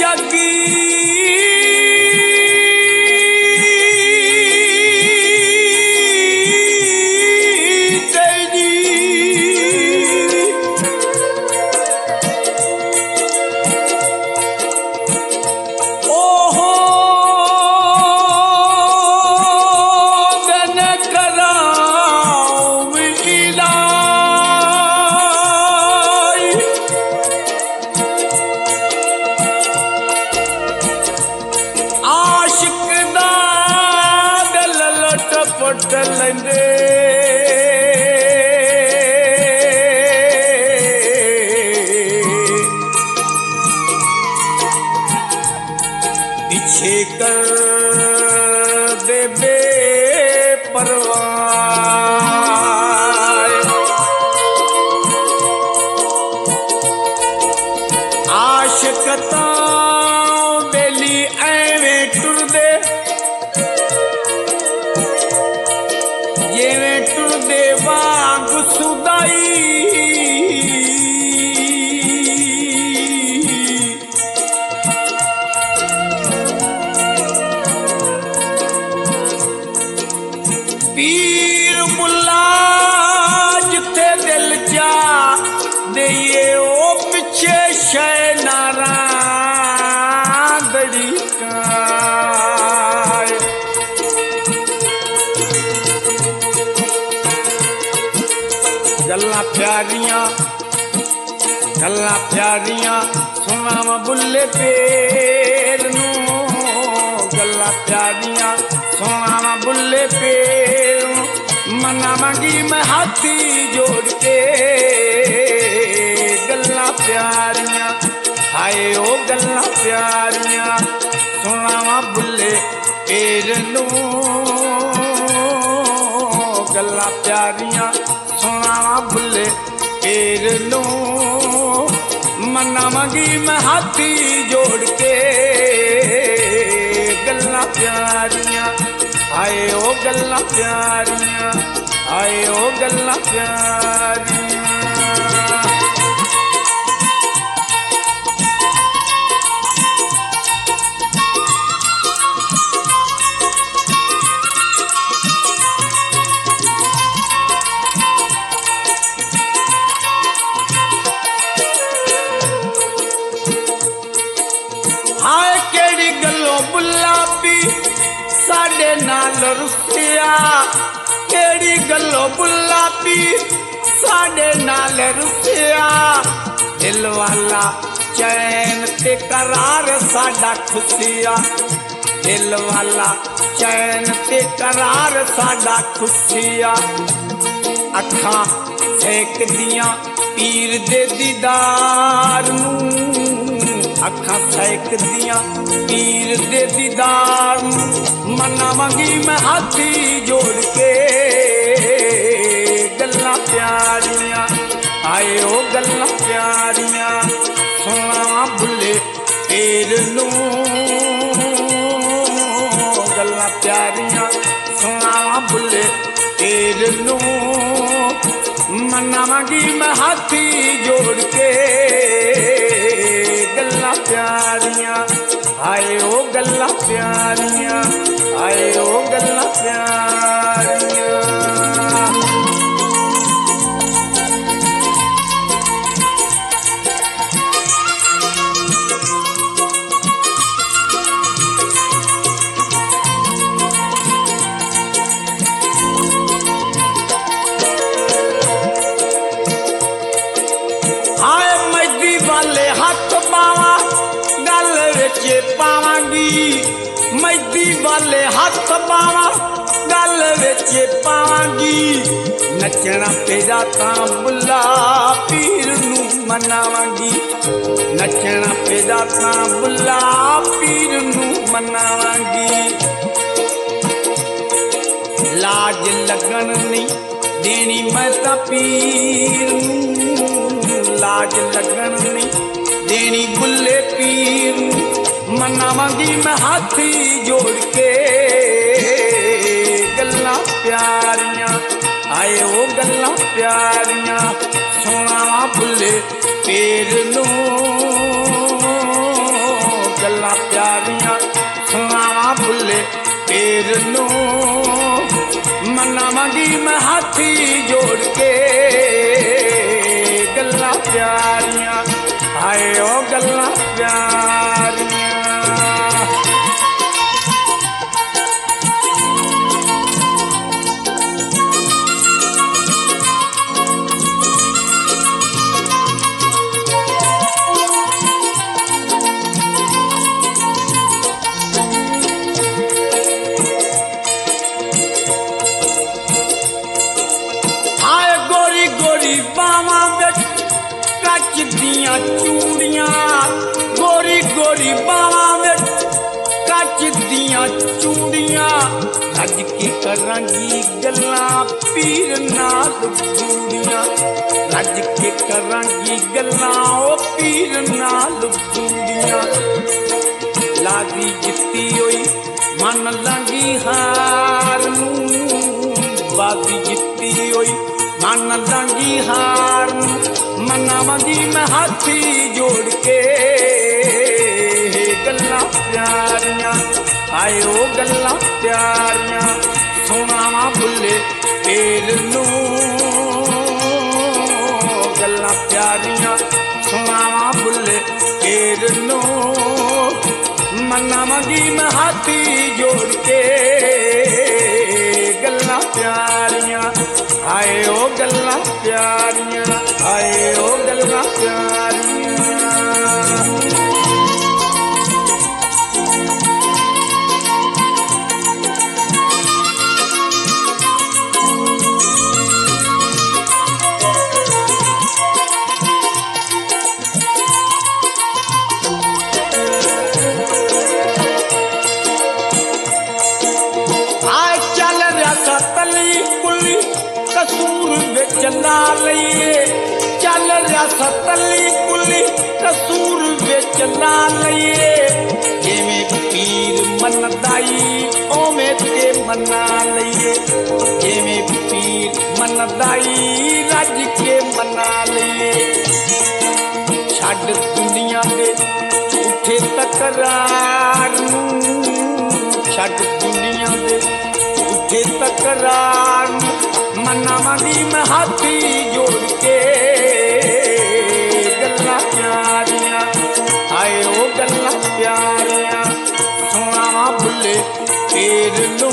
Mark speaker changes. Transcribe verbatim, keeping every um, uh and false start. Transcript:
Speaker 1: जागी तेरी ओहो मैंने कराऊं मिला पट लेंदे पीछे कर दे बेपरवाह आशिकता बेली एवें टुरदे जेवें टुरदे वांग सुदाई पीर मुल्ला जिथे दिल जा दइए ओ पिछे शै नारा दड़ी गल्लां प्यारियां गल्लां प्यारियां सुनावा बुल्ले पेर नूं गल्लां प्यारियां सुनावा बुल्ले पेर मनावांगी मैं हाथी जोड़ के गल्लां प्यारियां हाय ओ गल्लां प्यारियां सुनावा बुल्ले पेर नूं गल्लां प्यारियां सुनावा बुल्ले पेर नूं मनावांगी मैं हाथी जोड़ के गल्लां प्यारियां हाय ओ गल्लां प्यारियां हाय ओ गल्लां प्यारियां हाय केड़ी गल्लों बुल्लापी साडे नाल रुसिया केड़ी गल्लों बुल्लापी साडे नाल रुसिया दिल वाला चैन ते करार साडा खुशिया दिल वाला चैन ते करार साडा खुशिया अखां सेक दियां पीर दे दीदार नूं अखां सेक दियां पीर दे दीदार मनावांगी मैं हाथी जोड़ के गल्लां प्यारियां आए ओ गल्लां प्यारियां सुनावा बुल्ले पेर नूं गल्लां प्यारियां सुनावा बुल्ले पेर नूं मनावांगी मैं हाथी जोड़ के गल्लां प्यारियां हाय ओ गल्लां प्यारियां हाय ओ गल्लां प्यारियां हाय मजदी वाले हाथ पावा गल विच पावांगी मजदी वाले हाथ पावा गल विच पावांगी नचना पेजा तां बुल्ला पीर नूं मनावांगी नचना पेजा तां बुल्ला पीर नूं मनावांगी लाज लगन नहीं देनी मैं तां पीर नूं लाज लगन नहीं देनी बुल्ले पीर मनावांगी मैं हाथी जोड़ के गल्लां प्यारियां आए ओ गल्लां प्यारियां सुनावा बुल्ले पीर नूं ਗੱਲਾਂ ਪਿਆਰੀਆਂ ਸੁਣਾਵਾਂ ਭੁੱਲੇ ਪੀਰ ਨੂੰ ਮਨਾਵਾਂਗੀ ਮੈਂ ਹਾਥੀ ਜੋੜ ਕੇ ਗੱਲਾਂ ਪਿਆਰੀਆਂ ਹਾਏ ਉਹ ਗੱਲਾਂ ਪਿਆਰੀਆਂ ਚੂੜੀਆਂ ਗੋਰੀ ਗੋਰੀ ਬਾਹਾਂ ਵਿੱਚ ਕੱਚ ਦੀਆਂ ਚੂੜੀਆਂ ਰੱਜ ਕੇ ਕਰਾਂਗੀ ਗੱਲਾਂ ਪੀਰ ਨਾਲ ਜੂੜੀਆਂ ਰੱਜ ਕੇ ਕਰਾਂਗੀ ਗੱਲਾਂ ਉਹ ਪੀਰ ਨਾਲ ਜੂੜੀਆਂ ਲਾਗੀ ਜਿੱਤੀ ਹੋਈ ਮੰਨ ਲਾਂਗੀ ਹਾਰ ਨੂੰ ਬਾਗੀ ਜਿੱਤੀ ਹੋਈ ਮੰਨ ਲਾਂਗੀ ਹਾਰ ਨੂੰ ਮਨਾਵਾਂਗੀ ਮੈਂ ਹਾਥੀ ਜੋੜ ਕੇ ਗੱਲਾਂ ਪਿਆਰੀਆਂ ਆਏ ਉਹ ਗੱਲਾਂ ਪਿਆਰੀਆਂ ਸੁਣਾਵਾਂ ਭੁੱਲੇ ਪੀਰ ਨੂੰ ਗੱਲਾਂ ਪਿਆਰੀਆਂ ਸੁਣਾਵਾਂ ਭੁੱਲੇ ਪੀਰ ਨੂੰ ਮਨਾਵਾਂਗੀ ਮੈਂ ਹਾਥੀ ਜੋੜ ਕੇ ਗੱਲਾਂ ਪਿਆਰੀਆਂ ਆਏ ਉਹ ਗੱਲਾਂ ਪਿਆਰੀਆਂ ਆਏ ਉਹ ਗੱਲਾਂ ਪਿਆਰੀਆਂ ਆਏ ਚੱਲ ਰਿਹਾ ਸਤਲੀ ਕੁਲੀ ਕਸੂਰ ਵਿੱਚ ਨਾ ਲਈਏ ਚੱਲ ਰਿਹਾ ਸਤਲੀ ਕੁਲੀ ਕਸੂਰ ਵਿੱਚ ਨਾ ਲਈਏ ਜਿਵੇਂ ਪੀਰ ਮੰਨਦਾਈ ਉਵੇਂ ਤੇ ਮੰਨਾ ਲਈਏ ਜਿਵੇਂ ਪੀਰ ਮੰਨਦਾਈ ਰੱਜ ਕੇ ਮੰਨਾ ਲਈਏ ਛੱਡ ਦੁਨੀਆ ਦੇ ਝੂਠੇ ਤਕਰਾਰ ਨੂੰ ਛੱਡ ਦੁਨੀਆ ਦੇ ਝੂਠੇ ਤਕਰਾਰ ਨੂੰ ਮਨਾਵਾਂਗੀ ਮੈਂ ਹਾਥੀ ਜੋੜ ਕੇ ਗੱਲਾਂ ਪਿਆਰੀਆਂ ਆਏ ਉਹ ਗੱਲਾਂ ਪਿਆਰੀਆਂ ਸੁਣਾਵਾਂ ਭੁੱਲੇ ਪੀਰ ਨੂੰ